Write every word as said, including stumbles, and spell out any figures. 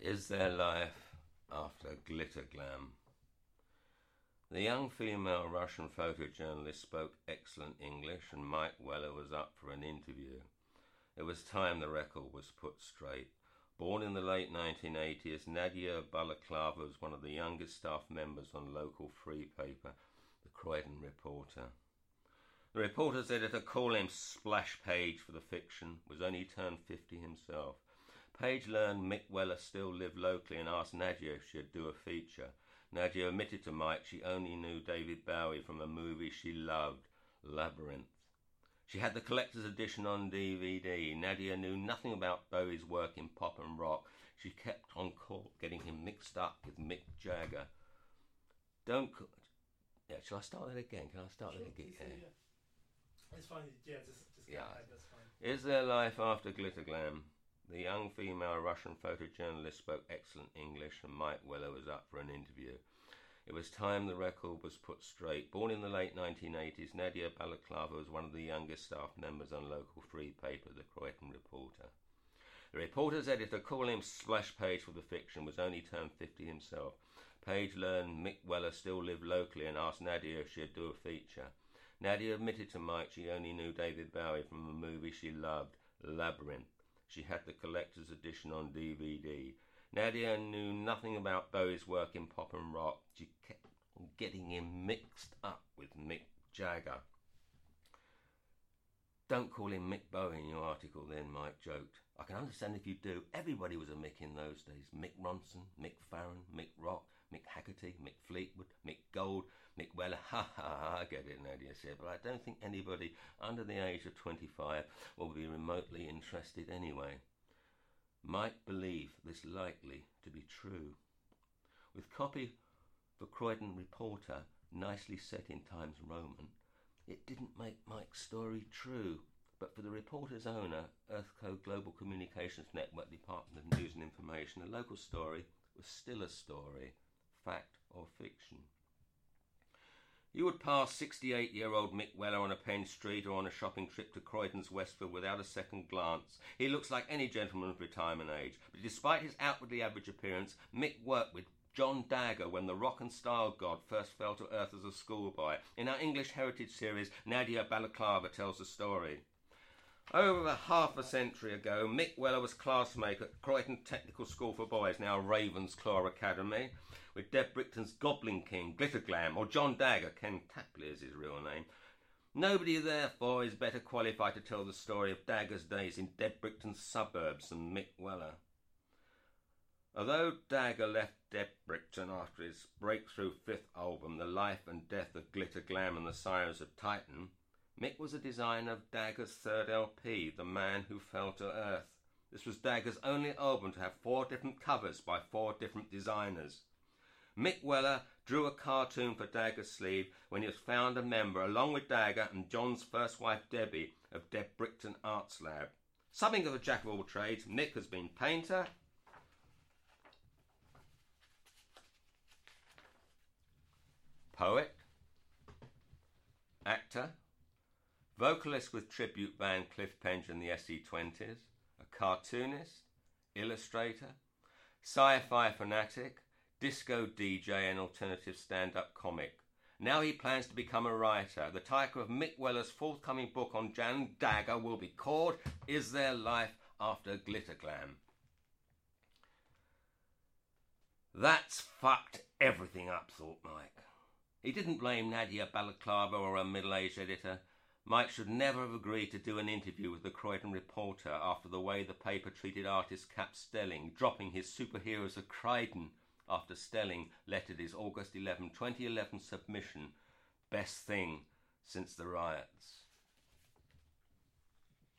Is there life after glitter glam? The young female Russian photojournalist spoke excellent English, and Mike Weller was up for an interview. It was time the record was put straight. Born in the late nineteen eighties, Nadia Balaklava was one of the youngest staff members on local free paper, the Croydon Reporter. The Reporter's editor called him Splash Page for the fiction, was only turned fifty himself. Page learned Mick Weller still lived locally and asked Nadia if she'd do a feature. Nadia admitted to Mike she only knew David Bowie from a movie she loved, Labyrinth. She had the collector's edition on D V D. Nadia knew nothing about Bowie's work in pop and rock. She kept on call, getting him mixed up with Mick Jagger. Don't... Yeah, shall I start that again? Can I start sure, that again? Yeah. yeah. It's fine. Yeah, just, just go yeah. ahead. That's fine. Is there life after glitter glam? The young female Russian photojournalist spoke excellent English, and Mike Weller was up for an interview. It was time the record was put straight. Born in the late nineteen eighties, Nadia Balaklava was one of the youngest staff members on local free paper, the Croydon Reporter. The Reporter's editor, calling him Splash Page for the fiction, was only turned fifty himself. Page learned Mick Weller still lived locally and asked Nadia if she'd do a feature. Nadia admitted to Mike she only knew David Bowie from a movie she loved, Labyrinth. She had the collector's edition on D V D. Nadia knew nothing about Bowie's work in pop and rock. She kept getting him mixed up with Mick Jagger. Don't call him Mick Bowie in your article then, Mike joked. I can understand if you do. Everybody was a Mick in those days. Mick Ronson, Mick Farron, Mick Rock, Mick Haggerty, Mick Fleetwood, Mick Gold, Mick Weller. Ha ha ha, I get it, Nadia said, but I don't think anybody under the age of twenty-five will be remotely interested anyway. Mike believed this likely to be true. With copy for Croydon Reporter nicely set in Times Roman, it didn't make Mike's story true, but for the Reporter's owner, Earthco Global Communications Network Department of News and Information, a local story was still a story, fact or fiction. You would pass sixty-eight-year-old Mick Weller on a Penn Street or on a shopping trip to Croydon's Westfield without a second glance. He looks like any gentleman of retirement age, but despite his outwardly average appearance, Mick worked with John Dagger when the rock and style god first fell to earth as a schoolboy. In our English Heritage series, Nadia Balaklava tells the story. Over half a century ago, Mick Weller was classmate at Croydon Technical School for Boys, now Ravensclaw Academy, with Deb Brickton's Goblin King, Glitter Glam, or John Dagger, Ken Tapley is his real name. Nobody, therefore, is better qualified to tell the story of Dagger's days in Deb Brickton's suburbs than Mick Weller. Although Dagger left Deb Brickton after his breakthrough fifth album, The Life and Death of Glitter Glam and the Sires of Titan, Mick was a designer of Dagger's third L P, The Man Who Fell to Earth. This was Dagger's only album to have four different covers by four different designers. Mick Weller drew a cartoon for Dagger's sleeve when he was founder member, along with Dagger and John's first wife Debbie, of Deb Brickton Arts Lab. Something of a jack of all trades, Mick has been painter, poet, actor, vocalist with tribute band Cliff Penge and the S E twenties, a cartoonist, illustrator, sci-fi fanatic, disco D J and alternative stand-up comic. Now he plans to become a writer. The title of Mick Weller's forthcoming book on Jan Dagger will be called Is There Life After Glitter Glam? That's fucked everything up, thought Mike. He didn't blame Nadia Balaklava or a middle-aged editor. Mike should never have agreed to do an interview with the Croydon Reporter after the way the paper treated artist Cap Stelling, dropping his Superheroes of Croydon after Stelling lettered his August eleventh, twenty eleven submission, Best Thing Since the Riots.